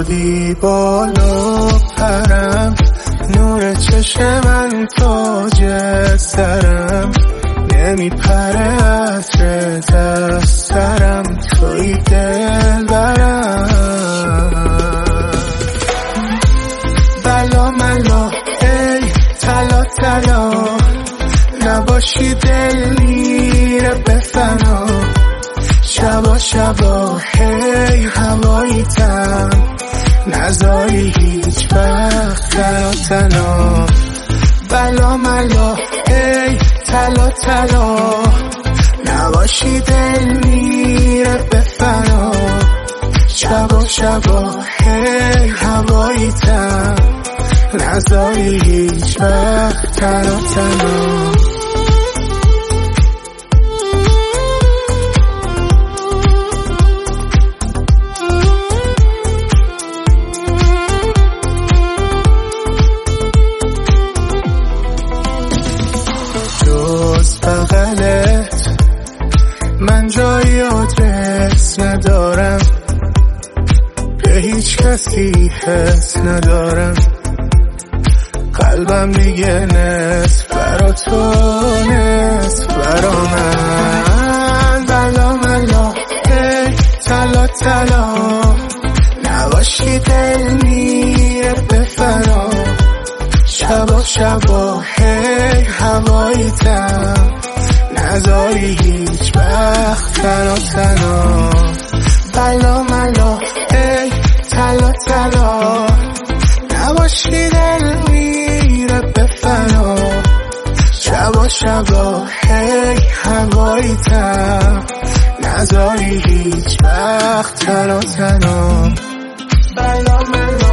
دادی بالا پرم، نور چشم من تاج سرم، نمیپره عطر از سرم، توی دل برم. بلا ملا ای طلا طلا، نباشی دل میره به فنا، شبا شبا هی هواییتم، نذاری هیچ وقت تنها تنها. بلا ملا ای طلا طلا، نباشی دل میره به فنا، شبا شبا هی هواییتم، نذاری هیچ وقت تنها تنها. جز بغلت من جایی آدرس ندارم، به هیچ کسی حس ندارم، قلبم دیگه نصف برا تو نصف برا من. بلا ملا ای طلا طلا، نباشی دل میره به فنا، شبا شبا هی هواییتم، نذاری هیچ وقت تنها تنها. بلا ملا ای طلا طلا، نباشی دل میره به فنا، شبا شبا هی هواییتم، نذاری هیچ وقت تنها تنها. بلا ملا